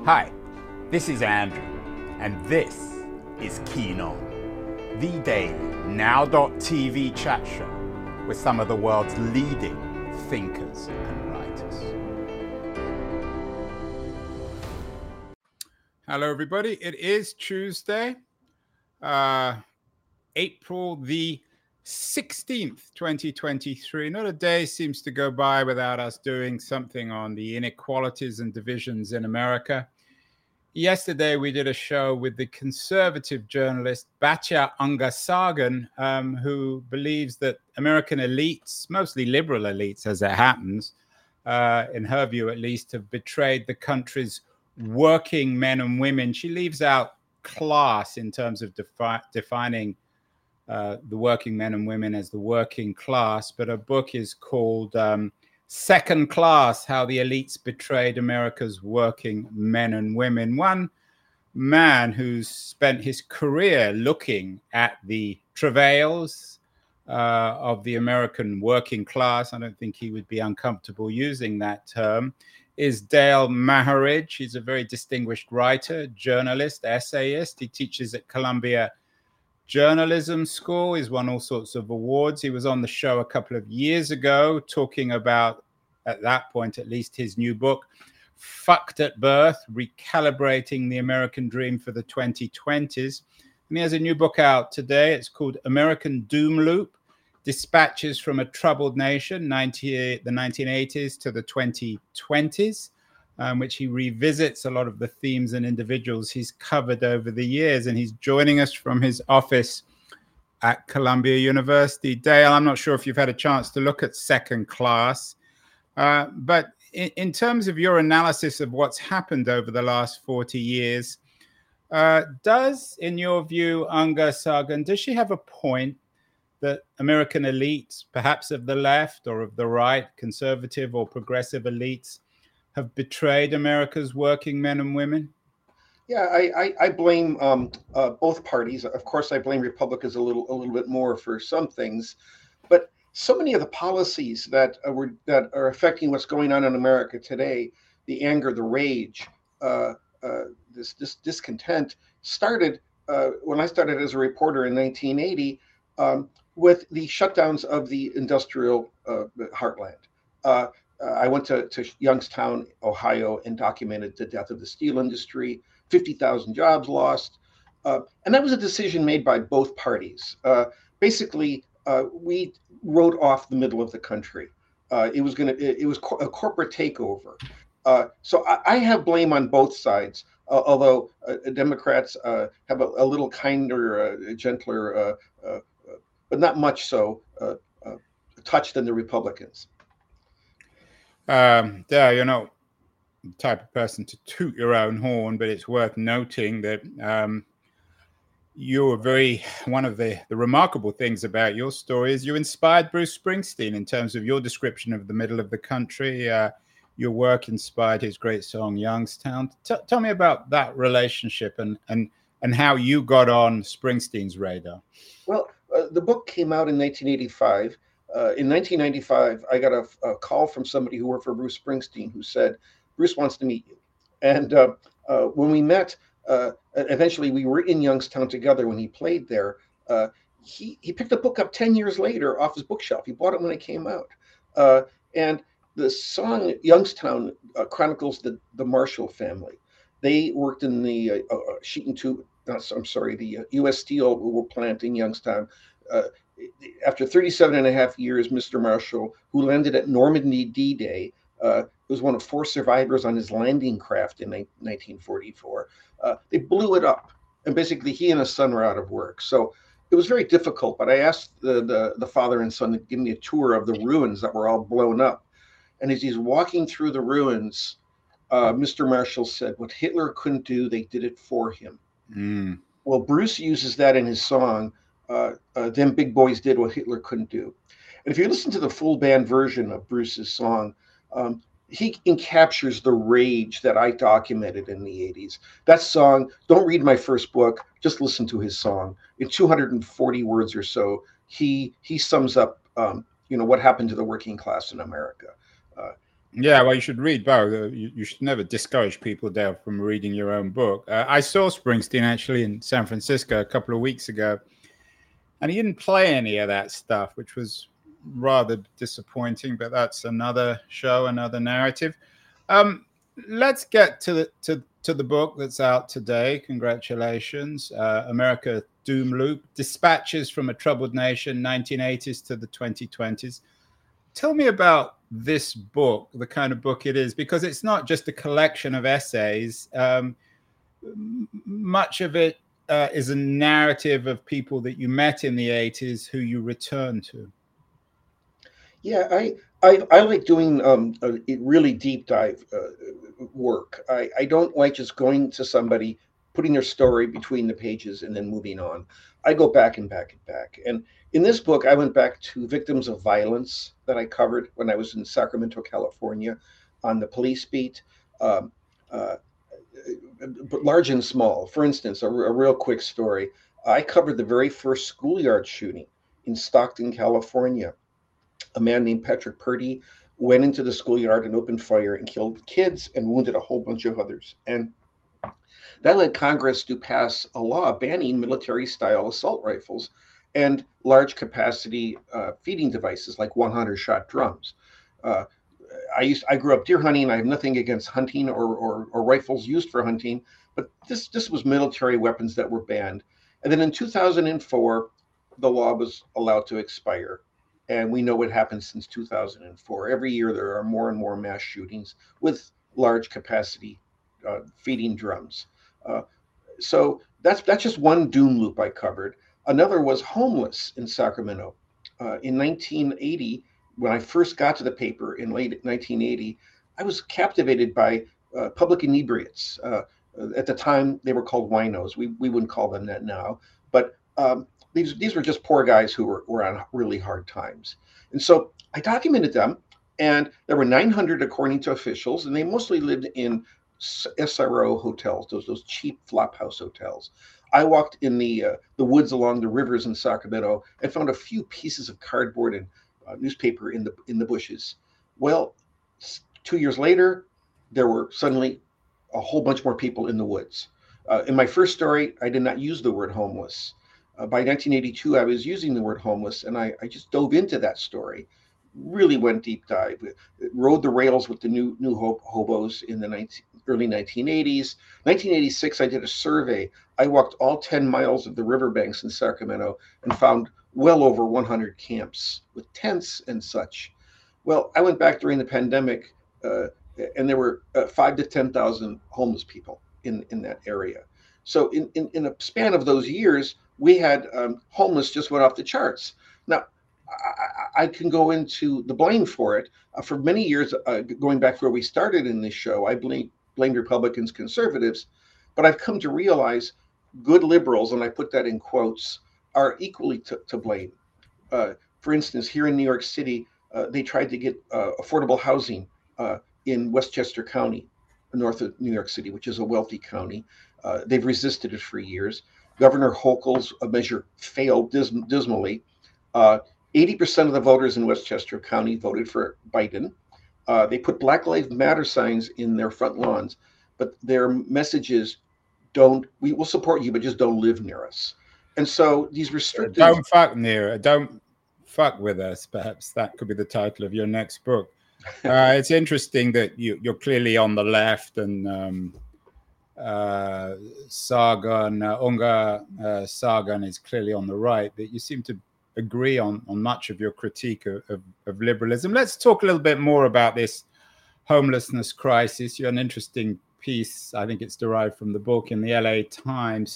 Hi, this is Andrew, and this is Keen On, the daily Now.tv chat show with some of the world's leading thinkers and writers. Hello, everybody. It is Tuesday, April the 16th, 2023. Not a day seems to go by without us doing something on the inequalities and divisions in America. Yesterday, we did a show with the conservative journalist Batya Ungar-Sargon, who believes that American elites, mostly liberal elites as it happens, in her view at least, have betrayed the country's working men and women. She leaves out class in terms of defining the working men and women as the working class, but her book is called Second Class: How the Elites Betrayed America's Working Men and Women. One man who's spent his career looking at the travails of the American working class, I don't think he would be uncomfortable using that term, is Dale Maharidge. He's a very distinguished writer, journalist, essayist. He teaches at Columbia Journalism School. He's won all sorts of awards. He was on the show a couple of years ago talking about, at that point at least, his new book, Fucked at Birth, Recalibrating the American Dream for the 2020s. And he has a new book out today. It's called American Doom Loop, Dispatches from a Troubled Nation, the 1980s to the 2020s. Which he revisits a lot of the themes and individuals he's covered over the years. And he's joining us from his office at Columbia University. Dale, I'm not sure if you've had a chance to look at Second Class, but in terms of your analysis of what's happened over the last 40 years, does, in your view, Ungar-Sargon, does she have a point that American elites, perhaps of the left or of the right, conservative or progressive elites, have betrayed America's working men and women? Yeah, I blame both parties. Of course, I blame Republicans a little bit more for some things, but so many of the policies that are affecting what's going on in America today, the anger, the rage, this discontent, started when I started as a reporter in 1980 with the shutdowns of the industrial heartland. I went to Youngstown, Ohio, and documented the death of the steel industry, 50,000 jobs lost. And that was a decision made by both parties. Basically, we wrote off the middle of the country. It was a corporate takeover. So I have blame on both sides, although Democrats have a little kinder, gentler, but not much so, touch than the Republicans. You're not the type of person to toot your own horn, but it's worth noting that you're one of the remarkable things about your story is you inspired Bruce Springsteen in terms of your description of the middle of the country. Your work inspired his great song Youngstown. Tell me about that relationship and how you got on Springsteen's radar. Well, the book came out in 1985. In 1995, I got a call from somebody who worked for Bruce Springsteen who said, Bruce wants to meet you. And when we met, eventually we were in Youngstown together when he played there. He picked the book up 10 years later off his bookshelf. He bought it when it came out. And the song Youngstown chronicles the Marshall family. They worked in the sheet and tube, the U.S. Steel plant in Youngstown. After 37 and a half years, Mr. Marshall, who landed at Normandy D-Day, was one of 4 survivors on his landing craft in 1944. They blew it up, and basically he and his son were out of work. So it was very difficult, but I asked the father and son to give me a tour of the ruins that were all blown up. And as he's walking through the ruins, Mr. Marshall said, what Hitler couldn't do, they did it for him. Mm. Well, Bruce uses that in his song, Them Big Boys Did What Hitler Couldn't Do. And if you listen to the full band version of Bruce's song, he encaptures the rage that I documented in the 80s. That song, don't read my first book, just listen to his song. In 240 words or so, he sums up what happened to the working class in America. Yeah, well, you should read both. You should never discourage people, Dale, from reading your own book. I saw Springsteen actually in San Francisco a couple of weeks ago, and he didn't play any of that stuff, which was rather disappointing. But that's another show, another narrative. Let's get to the book that's out today. Congratulations, America Doom Loop: Dispatches from a Troubled Nation, 1980s to the 2020s. Tell me about this book, the kind of book it is, because it's not just a collection of essays. Much of it is a narrative of people that you met in the 80s who you return to. Yeah, I like doing a really deep dive work. I don't like just going to somebody, putting their story between the pages, and then moving on. I go back and back and back. And in this book, I went back to victims of violence that I covered when I was in Sacramento, California, on the police beat, large and small. For instance, a real quick story. I covered the very first schoolyard shooting in Stockton, California. A man named Patrick Purdy went into the schoolyard and opened fire and killed kids and wounded a whole bunch of others. And that led Congress to pass a law banning military-style assault rifles and large capacity feeding devices like 100-shot drums. I grew up deer hunting. I have nothing against hunting or rifles used for hunting, but this was military weapons that were banned. And then in 2004, the law was allowed to expire. And we know what happened since 2004. Every year there are more and more mass shootings with large capacity feeding drums. So that's just one doom loop I covered. Another was homeless in Sacramento. In 1980, when I first got to the paper in late 1980, I was captivated by public inebriates. At the time, they were called winos. We wouldn't call them that now. But these were just poor guys who were on really hard times. And so I documented them, and there were 900 according to officials, and they mostly lived in SRO hotels, those cheap flop house hotels. I walked in the woods along the rivers in Sacramento and found a few pieces of cardboard and newspaper in the bushes. Well, 2 years later, there were suddenly a whole bunch more people in the woods. In my first story, I did not use the word homeless. By 1982, I was using the word homeless, and I just dove into that story, really went deep dive, rode the rails with the new hobos in the early 1980s. 1986, I did a survey. I walked all 10 miles of the riverbanks in Sacramento and found well over 100 camps with tents and such. Well, I went back during the pandemic, and there were 5,000 to 10,000 homeless people in that area. So in a span of those years, we had homeless just went off the charts. Now, I can go into the blame for it. For many years, going back to where we started in this show, I blamed Republicans, conservatives, but I've come to realize good liberals, and I put that in quotes, are equally to blame. For instance, here in New York City, they tried to get affordable housing in Westchester County, north of New York City, which is a wealthy county. They've resisted it for years. Governor Hochul's measure failed dismally. 80% of the voters in Westchester County voted for Biden. They put Black Lives Matter signs in their front lawns, but their message is, we will support you, but just don't live near us. And so these restricted... Don't fuck with us, perhaps that could be the title of your next book. It's interesting that you're clearly on the left, and Sargon, Unga Sargon is clearly on the right, but you seem to agree on much of your critique of liberalism. Let's talk a little bit more about this homelessness crisis. You have an interesting piece, I think it's derived from the book, in the LA Times.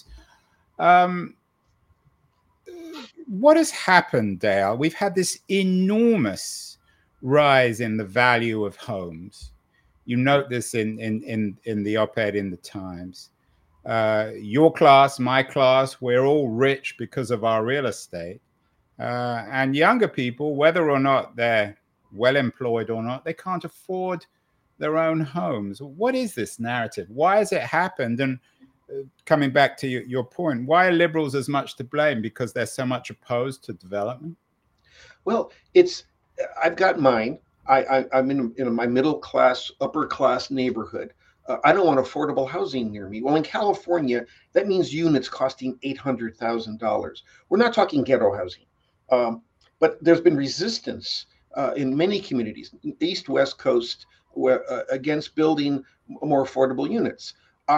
What has happened, Dale? We've had this enormous rise in the value of homes. You note this in the op-ed in the Times. Your class, my class, we're all rich because of our real estate. And younger people, whether or not they're well employed or not, they can't afford their own homes. What is this narrative? Why has it happened? And coming back to your point, why are liberals as much to blame? Because they're so much opposed to development? Well, I've got mine. I'm in my middle class, upper class neighborhood. I don't want affordable housing near me. Well, in California, that means units costing $800,000. We're not talking ghetto housing, um, but there's been resistance in many communities, East West Coast, against building more affordable units.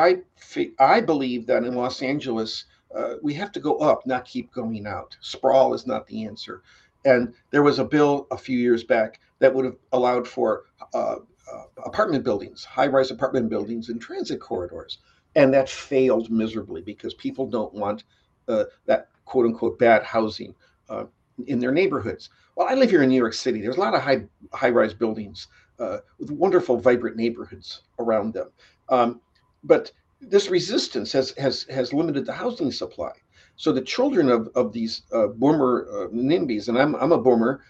I believe that in Los Angeles, we have to go up, not keep going out. Sprawl is not the answer. And there was a bill a few years back that would have allowed for apartment buildings, high-rise apartment buildings in transit corridors, and that failed miserably because people don't want that quote-unquote bad housing uh, in their neighborhoods. Well, I live here in New York City. There's a lot of high-rise buildings with wonderful, vibrant neighborhoods around them, but this resistance has limited the housing supply. So the children of these boomer NIMBYs, and I'm a boomer,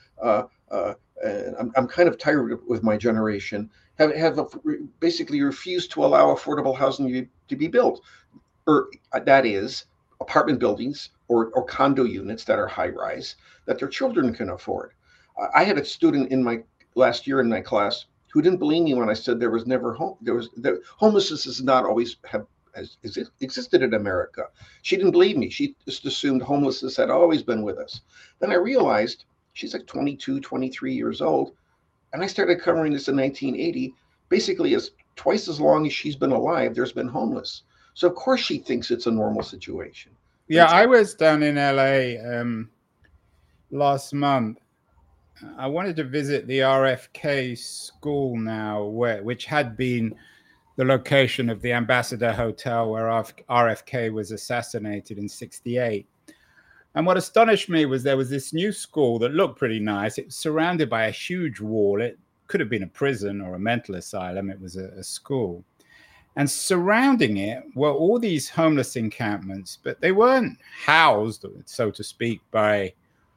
and I'm kind of tired with my generation, have basically refused to allow affordable housing to be built, or that is, apartment buildings or condo units that are high rise that their children can afford. I had a student in my last year in my class who didn't believe me when I said there was never homelessness does not always have has existed in America. She didn't believe me. She just assumed homelessness had always been with us. Then I realized she's like 22, 23 years old. And I started covering this in 1980. Basically, as twice as long as she's been alive, there's been homeless. So of course she thinks it's a normal situation. Yeah, I was down in LA last month. I wanted to visit the RFK school now, which had been the location of the Ambassador Hotel where RFK was assassinated in '68. And what astonished me was there was this new school that looked pretty nice. It was surrounded by a huge wall. It could have been a prison or a mental asylum. It was a school. And surrounding it were all these homeless encampments, but they weren't housed, so to speak, by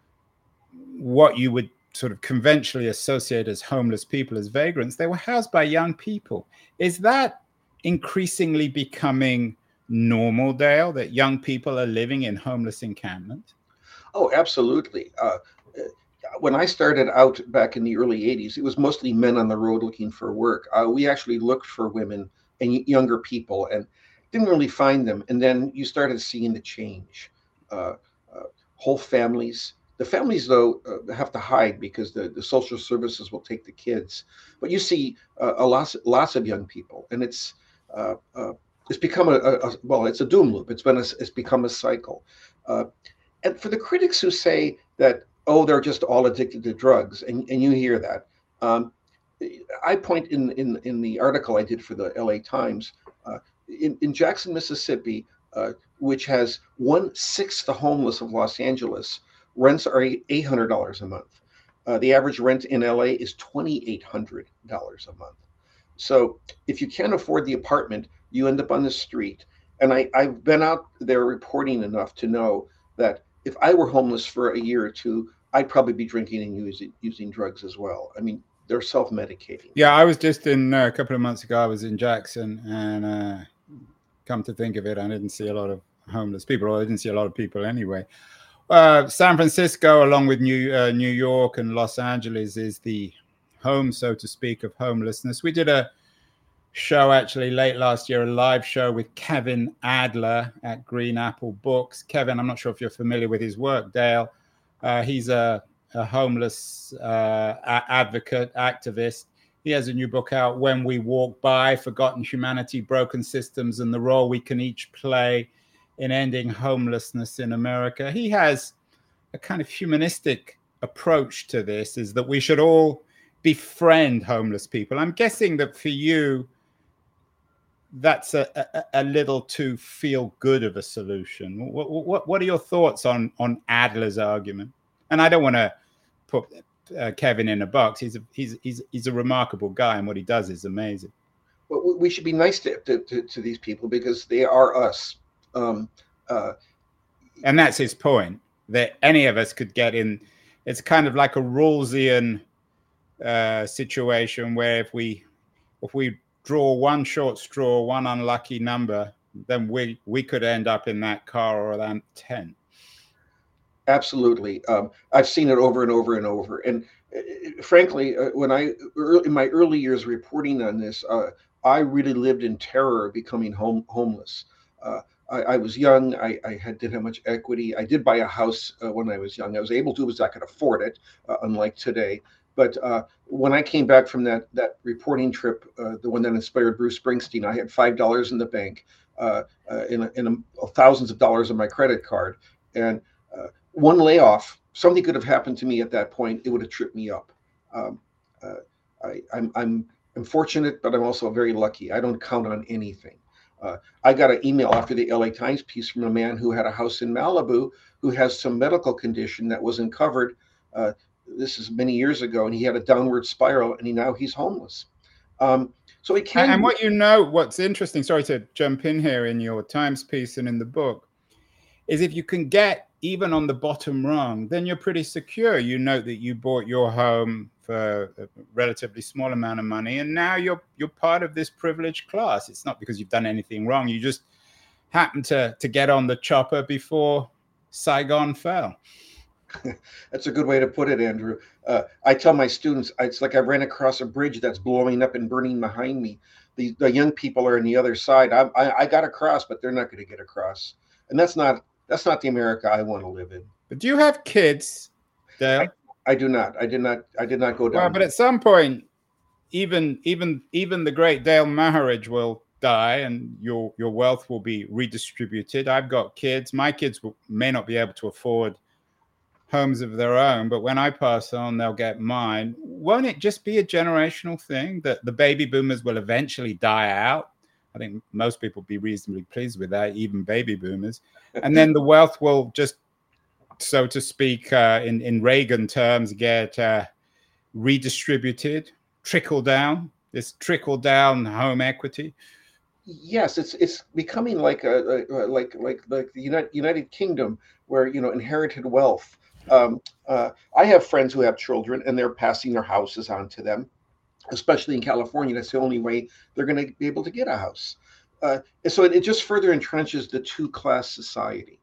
what you would sort of conventionally associate as homeless people, as vagrants. They were housed by young people. Is that increasingly becoming normal, Dale, that young people are living in homeless encampments? Oh, absolutely. When I started out back in the early 80s, it was mostly men on the road looking for work. We actually looked for women and younger people and didn't really find them. And then you started seeing the change. Whole families. The families, though, have to hide because the social services will take the kids. But you see lots of young people, and it's become well, it's a doom loop. It's become a cycle. And for the critics who say that, oh, they're just all addicted to drugs, and you hear that, I point in the article I did for the LA Times, in Jackson, Mississippi, which has 1/6 the homeless of Los Angeles, rents are $800 a month. The average rent in LA is $2,800 a month. So if you can't afford the apartment, you end up on the street. And I've been out there reporting enough to know that if I were homeless for a year or two, I'd probably be drinking and using drugs as well. I mean, they're self-medicating. Yeah, I was just in a couple of months ago. I was in Jackson, and come to think of it, I didn't see a lot of homeless people, or I didn't see a lot of people anyway. San Francisco, along with New York and Los Angeles, is the home, so to speak, of homelessness. We did a show actually late last year, a live show with Kevin Adler at Green Apple Books. Kevin, I'm not sure if you're familiar with his work, Dale. He's a homeless advocate, activist. He has a new book out, When We Walk By, Forgotten Humanity, Broken Systems, and the Role We Can Each Play in Ending Homelessness in America. He has a kind of humanistic approach to this, is that we should all befriend homeless people. I'm guessing that for you, that's a little too feel good of a solution. What are your thoughts on Adler's argument? And I don't want to put Kevin in a box. He's a remarkable guy, and what he does is amazing. Well, we should be nice to these people because they are us. And that's his point, that any of us could get in. It's kind of like a Rawlsian situation where if we draw one short straw, one unlucky number, then we could end up in that car or that tent. Absolutely. I've seen it over and over and over. And frankly, in my early years reporting on this, I really lived in terror of becoming homeless. Uh, I was young. I didn't have much equity. I did buy a house when I was young. I was able to because I could afford it, unlike today. But when I came back from that reporting trip, the one that inspired Bruce Springsteen, I had $5 in the bank, thousands of dollars on my credit card, and one layoff. Something could have happened to me at that point. It would have tripped me up. Um, uh, I'm fortunate, but I'm also very lucky. I don't count on anything. I got an email after the LA Times piece from a man who had a house in Malibu who has some medical condition that wasn't covered. This is many years ago, and he had a downward spiral, and he's homeless. So it can. And what's interesting, sorry to jump in here, in your Times piece and in the book, is if you can get even on the bottom rung, then you're pretty secure. You note that you bought your home for a relatively small amount of money, and now you're part of this privileged class. It's not because you've done anything wrong. You just happened to get on the chopper before Saigon fell. That's a good way to put it, Andrew. I tell my students, it's like I ran across a bridge that's blowing up and burning behind me. The young people are on the other side. I got across, but they're not going to get across, and that's not the America I want to live in. But do you have kids, Dale? I do not. I did not go down. Well, but at some point, even the great Dale Maharidge will die, and your wealth will be redistributed. I've got kids. My kids may not be able to afford homes of their own, but when I pass on, they'll get mine. Won't it just be a generational thing that the baby boomers will eventually die out? I think most people will be reasonably pleased with that, even baby boomers. And then the wealth will just, so to speak, in Reagan terms, get redistributed, trickle down home equity. Yes, it's becoming like the United Kingdom, where inherited wealth. I have friends who have children, and they're passing their houses on to them. Especially in California, that's the only way they're going to be able to get a house. So it just further entrenches the two-class society.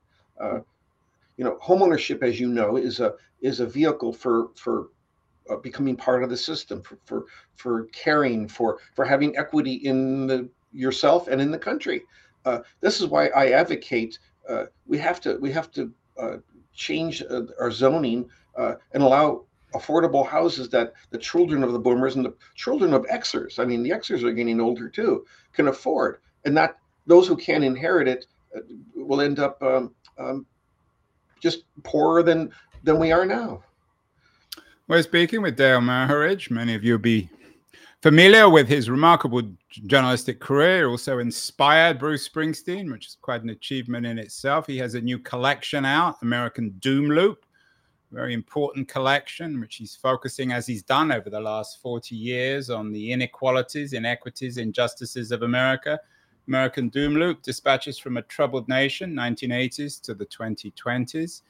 Home ownership, as you know, is a vehicle for becoming part of the system, for caring, for having equity in yourself and in the country. This is why I advocate we have to change our zoning and allow affordable houses that the children of the boomers and the children of Xers, I mean, the Xers are getting older too, can afford, and not those who can't inherit it will end up just poorer than we are now. We're speaking with Dale Maharidge. Many of you will be familiar with his remarkable journalistic career. Also inspired Bruce Springsteen, which is quite an achievement in itself. He has a new collection out, American Doom Loop. Very important collection, which he's focusing, as he's done over the last 40 years, on the inequalities, inequities, injustices of America. American Doom Loop, Dispatches from a Troubled Nation, 1980s to the 2020s.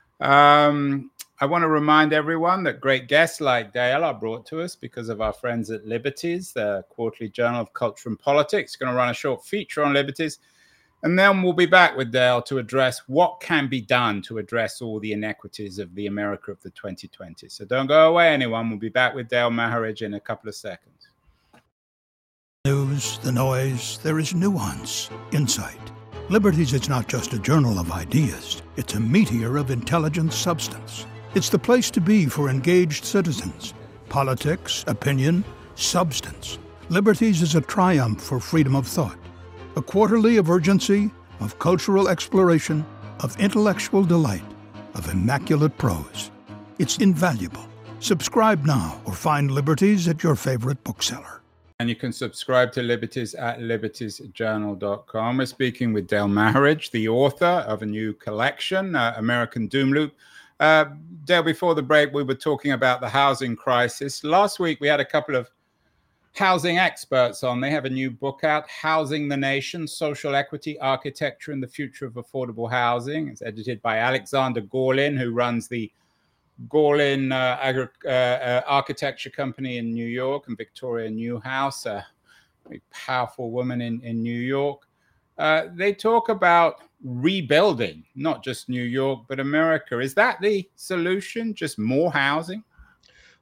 I want to remind everyone that great guests like Dale are brought to us because of our friends at Liberties, the quarterly journal of culture and politics. Going to run a short feature on Liberties. And then we'll be back with Dale to address what can be done to address all the inequities of the America of the 2020s. So don't go away, anyone. We'll be back with Dale Maharidge in a couple of seconds. News, the noise, there is nuance, insight. Liberties is not just a journal of ideas. It's a meteor of intelligent substance. It's the place to be for engaged citizens. Politics, opinion, substance. Liberties is a triumph for freedom of thought. A quarterly of urgency, of cultural exploration, of intellectual delight, of immaculate prose. It's invaluable. Subscribe now or find Liberties at your favorite bookseller. And you can subscribe to Liberties at libertiesjournal.com. We're speaking with Dale Maharidge, the author of a new collection, American Doom Loop. Dale, before the break, we were talking about the housing crisis. Last week, we had a couple of housing experts on. They have a new book out, Housing the Nation, Social Equity, Architecture, and the Future of Affordable Housing. It's edited by Alexander Gorlin, who runs the Gorlin Architecture Company in New York, and Victoria Newhouse, a very powerful woman in New York. They talk about rebuilding, not just New York, but America. Is that the solution, just more housing?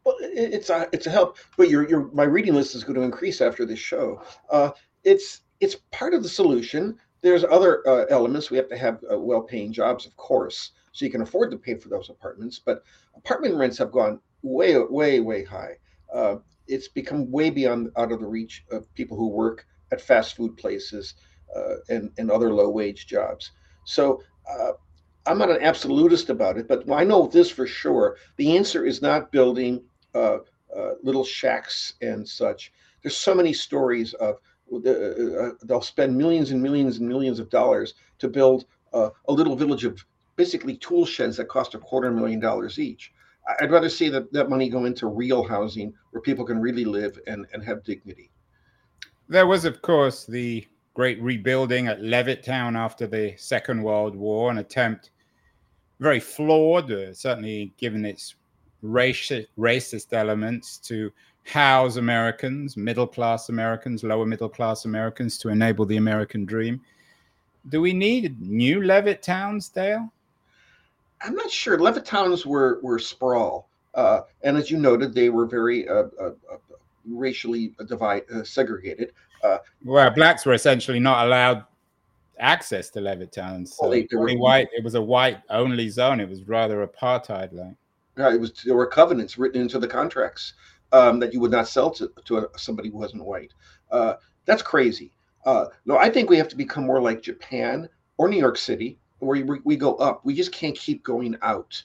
Well, it's a help, but your my reading list is going to increase after this show. It's part of the solution. There's other elements. We have to have well-paying jobs, of course, so you can afford to pay for those apartments. But apartment rents have gone way high. It's become way beyond out of the reach of people who work at fast food places and other low-wage jobs. So. I'm not an absolutist about it, but I know this for sure. The answer is not building little shacks and such. There's so many stories of they'll spend millions and millions and millions of dollars to build a little village of basically tool sheds that cost $250,000 each. I'd rather see that money go into real housing where people can really live and have dignity. There was, of course, the great rebuilding at Levittown after the Second World War, an attempt very flawed, certainly given its racist elements, to house Americans, middle-class Americans, lower middle-class Americans, to enable the American dream. Do we need new Levittowns, Dale? I'm not sure. Levittowns were sprawl. And as you noted, they were very racially segregated. Well, blacks were essentially not allowed access to Levittown. So white. It was a white-only zone. It was rather apartheid-like. There were covenants written into the contracts that you would not sell to somebody who wasn't white. That's crazy. No, I think we have to become more like Japan or New York City, where we go up. We just can't keep going out.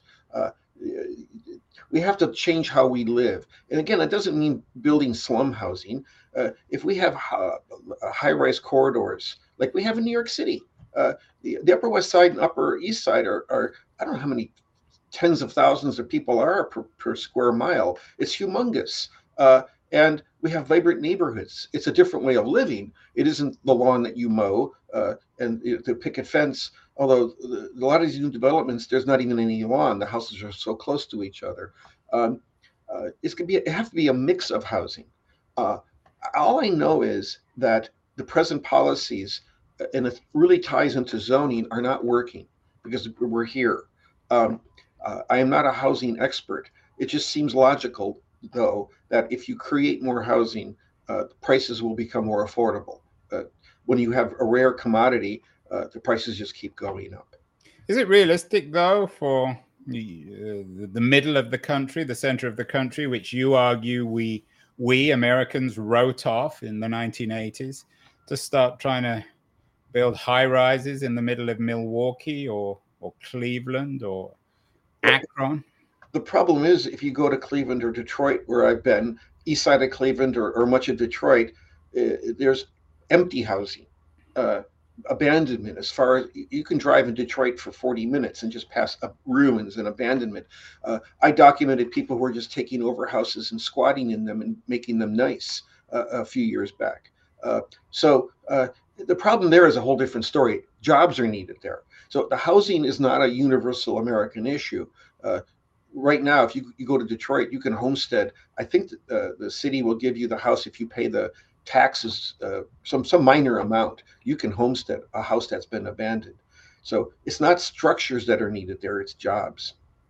We have to change how we live. And again, that doesn't mean building slum housing. If we have high-rise corridors like we have in New York City, the Upper West Side and Upper East Side are I don't know how many tens of thousands of people are per square mile. It's humongous. And we have vibrant neighborhoods. It's a different way of living. It isn't the lawn that you mow and the picket fence. Although a lot of these new developments, there's not even any lawn. The houses are so close to each other. It has to be a mix of housing. All I know is that the present policies, and it really ties into zoning, are not working because we're here. I am not a housing expert. It just seems logical, though, that if you create more housing, prices will become more affordable. When you have a rare commodity, the prices just keep going up. Is it realistic, though, for the middle of the country, the center of the country, which you argue we Americans wrote off in the 1980s, to start trying to build high-rises in the middle of Milwaukee or Cleveland or Akron? The problem is, if you go to Cleveland or Detroit, where I've been, east side of Cleveland or much of Detroit, there's empty housing, abandonment. As far as you can drive in Detroit for 40 minutes and just pass up ruins and abandonment. I documented people who were just taking over houses and squatting in them and making them nice a few years back. So the problem there is a whole different story. Jobs are needed there. So the housing is not a universal American issue. Right now, if you go to Detroit, you can homestead. I think the city will give you the house if you pay the taxes, some minor amount. You can homestead a house that's been abandoned. So it's not structures that are needed there, it's jobs.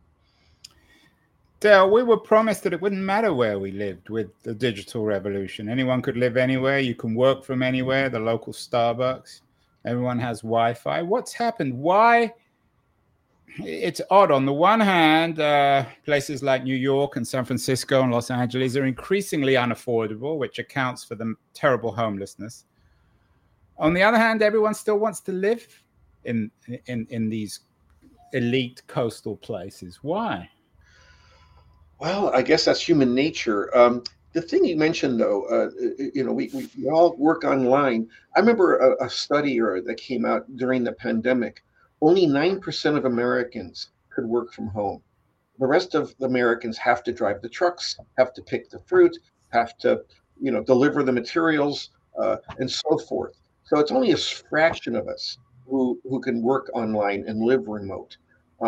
Dale, we were promised that it wouldn't matter where we lived with the digital revolution. Anyone could live anywhere. You can work from anywhere, the local Starbucks. Everyone has Wi-Fi. What's happened? Why? It's odd. On the one hand, places like New York and San Francisco and Los Angeles are increasingly unaffordable, which accounts for the terrible homelessness. On the other hand, everyone still wants to live in these elite coastal places. Why? Well, I guess that's human nature. The thing you mentioned, though, we all work online. I remember a study that came out during the pandemic. Only 9% of Americans could work from home. The rest of the Americans have to drive the trucks, have to pick the fruit, have to, deliver the materials, and so forth. So it's only a fraction of us who can work online and live remote.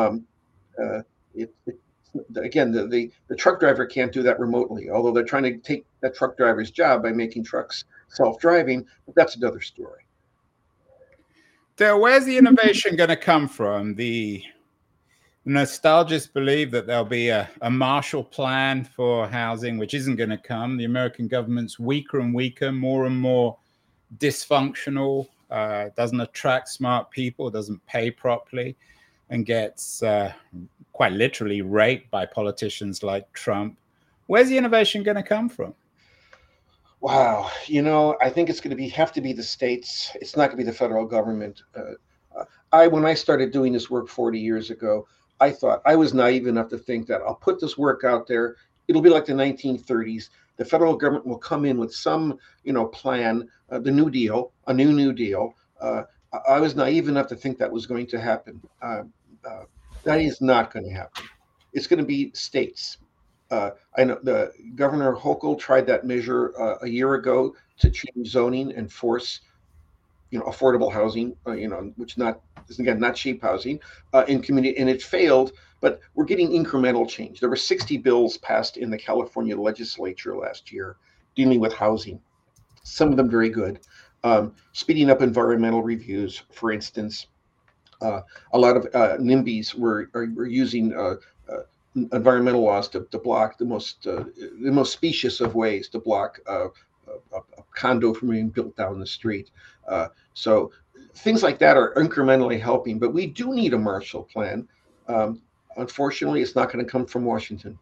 Again, the truck driver can't do that remotely, although they're trying to take that truck driver's job by making trucks self-driving, but that's another story. Dale, where's the innovation going to come from? The Nostalgists believe that there'll be a Marshall Plan for housing, which isn't going to come. The American government's weaker and weaker, more and more dysfunctional, doesn't attract smart people, doesn't pay properly, and gets quite literally raped by politicians like Trump. Where's the innovation going to come from? Wow, I think it's going to have to be the states. It's not going to be the federal government. When I started doing this work 40 years ago, I thought I was naive enough to think that I'll put this work out there. It'll be like the 1930s. The federal government will come in with some, plan, the New Deal, a New Deal. I was naive enough to think that was going to happen. That is not going to happen. It's going to be states. I know the Governor Hochul tried that measure a year ago to change zoning and force, affordable housing, which is again not cheap housing in community, and it failed. But we're getting incremental change. There were 60 bills passed in the California legislature last year dealing with housing. Some of them very good. Speeding up environmental reviews, for instance. A lot of NIMBYs were using environmental laws to block the most specious of ways to block a condo from being built down the street. So things like that are incrementally helping, but we do need a Marshall Plan. Unfortunately, it's not going to come from Washington.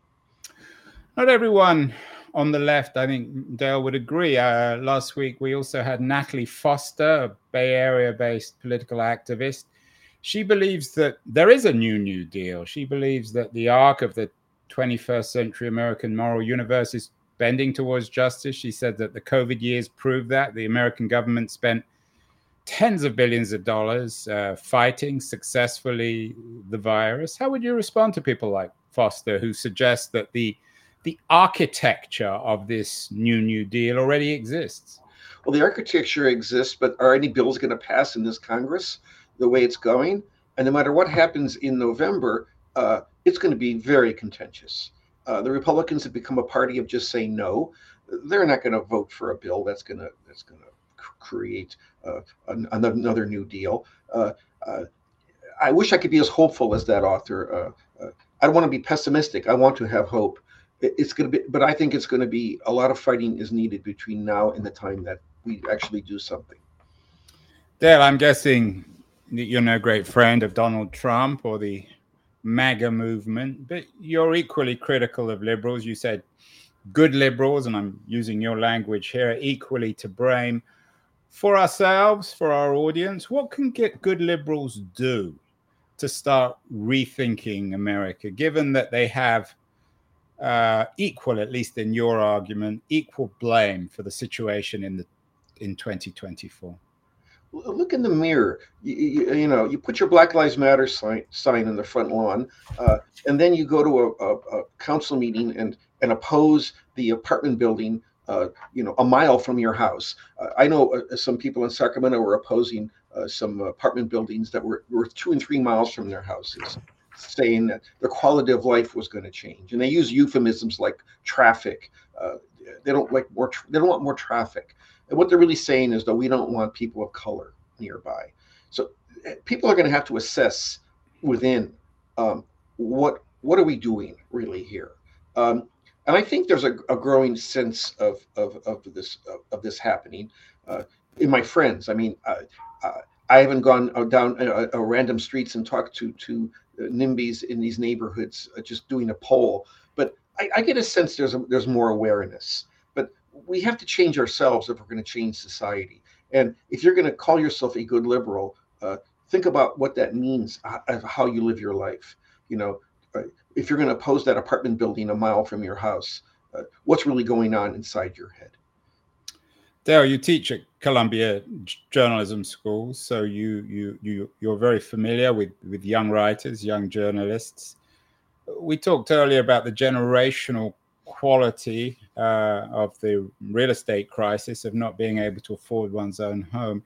Not everyone on the left, I think Dale would agree. Last week, we also had Natalie Foster, a Bay Area-based political activist. She believes that there is a New Deal. She believes that the arc of the 21st century American moral universe is bending towards justice. She said that the COVID years proved that. The American government spent tens of billions of dollars fighting successfully the virus. How would you respond to people like Foster, who suggest that the architecture of this New Deal already exists? Well, the architecture exists, but are any bills going to pass in this Congress the way it's going? And no matter what happens in November, it's going to be very contentious. The Republicans have become a party of just saying no. They're not going to vote for a bill that's going to create another New Deal. I wish I could be as hopeful as that author. I don't want to be pessimistic. I want to have hope. It's going to be, but I think it's going to be a lot of fighting is needed between now and the time that we actually do something. Dale, I'm guessing that you're no great friend of Donald Trump or the MAGA movement, but you're equally critical of liberals. You said good liberals, and I'm using your language here, equally to blame. For ourselves, for our audience, what can good liberals do to start rethinking America, given that they have equal, at least in your argument, equal blame for the situation in 2024? Look in the mirror. You put your Black Lives Matter sign in the front lawn, and then you go to a council meeting and oppose the apartment building, a mile from your house. I know some people in Sacramento were opposing some apartment buildings that were 2 and 3 miles from their houses, saying that the quality of life was going to change. And they use euphemisms like traffic. They don't want more traffic. And what they're really saying is that we don't want people of color nearby. So people are going to have to assess within what are we doing really here. And I think there's a growing sense of this happening in my friends. I mean, I haven't gone down random streets and talked to NIMBYs in these neighborhoods just doing a poll, but I get a sense there's more awareness. But we have to change ourselves if we're going to change society. And if you're going to call yourself a good liberal, think about what that means, how you live your life. If you're going to oppose that apartment building a mile from your house, what's really going on inside your head? Dale, you teach at Columbia Journalism School, so you're very familiar with young writers, young journalists. We talked earlier about the generational quality of the real estate crisis, of not being able to afford one's own home.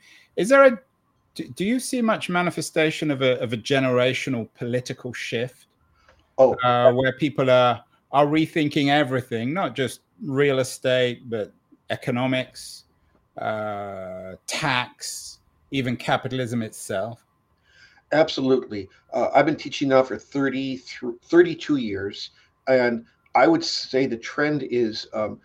Do you see much manifestation of a generational political shift? Where people are rethinking everything, not just real estate, but economics, tax, even capitalism itself? Absolutely. I've been teaching now for 32 years, and I would say the trend is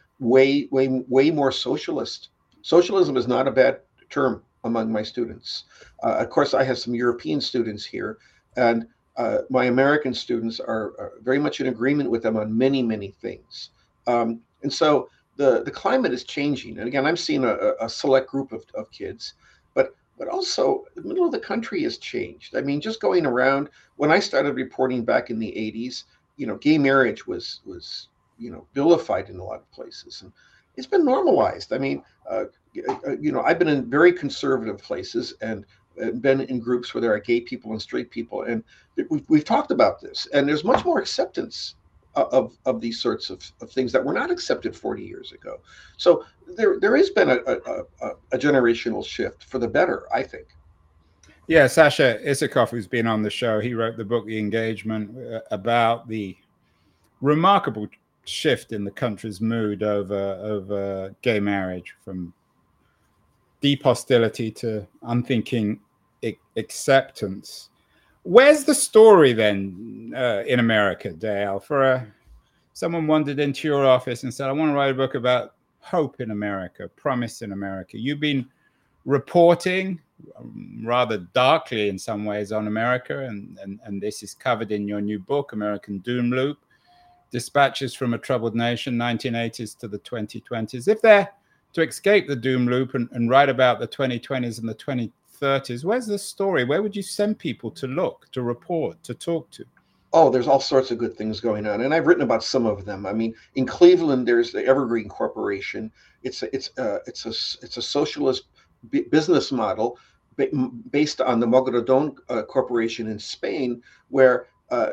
way more socialist. Socialism is not a bad term among my students. Of course, I have some European students here, and my American students are very much in agreement with them on many things. And so the climate is changing. And again, I'm seeing a select group of kids, but also the middle of the country has changed. I mean, just going around, when I started reporting back in the 80s, gay marriage was vilified in a lot of places, and it's been normalized. I mean, I've been in very conservative places and been in groups where there are gay people and straight people, and we've talked about this, and there's much more acceptance of these sorts of things that were not accepted 40 years ago. So there has been a generational shift for the better, I think. Yeah, Sasha Isikoff, who's been on the show, he wrote the book The Engagement about the remarkable shift in the country's mood over gay marriage, from deep hostility to unthinking acceptance. Where's the story then in America, Dale? Someone wandered into your office and said, I want to write a book about hope in America, promise in America. You've been reporting rather darkly in some ways on America, and this is covered in your new book, American Doom Loop, Dispatches from a Troubled Nation, 1980s to the 2020s. If they're to escape the doom loop and write about the 2020s and the 2030s, where's the story? Where would you send people to look, to report, to talk to? Oh, there's all sorts of good things going on, and I've written about some of them. I mean, in Cleveland, there's the Evergreen Corporation. It's a socialist business model based on the Mogollon Corporation in Spain, where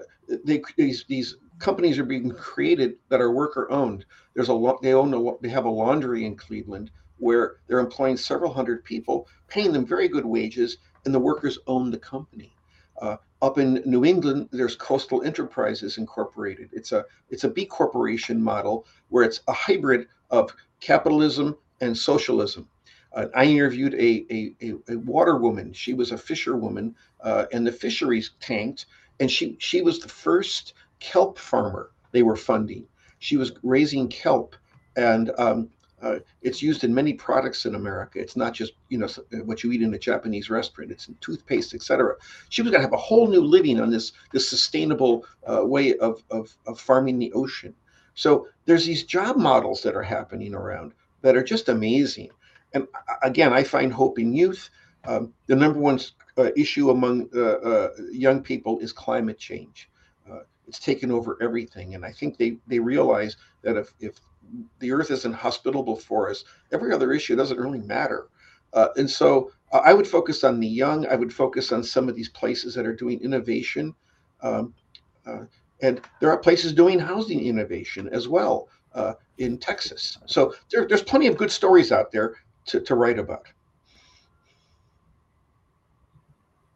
these companies are being created that are worker owned. They have a laundry in Cleveland where they're employing several hundred people, paying them very good wages, and the workers own the company. Up in New England, there's Coastal Enterprises Incorporated. It's a B corporation model where it's a hybrid of capitalism and socialism. I interviewed a water woman. She was a fisherwoman, and the fisheries tanked, and she was the first kelp farmer they were funding. She was raising kelp, and it's used in many products in America. It's not just what you eat in a Japanese restaurant. It's in toothpaste, etc. She was going to have a whole new living on this sustainable way of farming the ocean. So there's these job models that are happening around that are just amazing. And again, I find hope in youth. The number one issue among young people is climate change. It's taken over everything, and I think they realize that if the earth isn't hospitable for us, every other issue doesn't really matter. And so I would focus on the young. I would focus on some of these places that are doing innovation. And there are places doing housing innovation as well in Texas. So there's plenty of good stories out there to write about.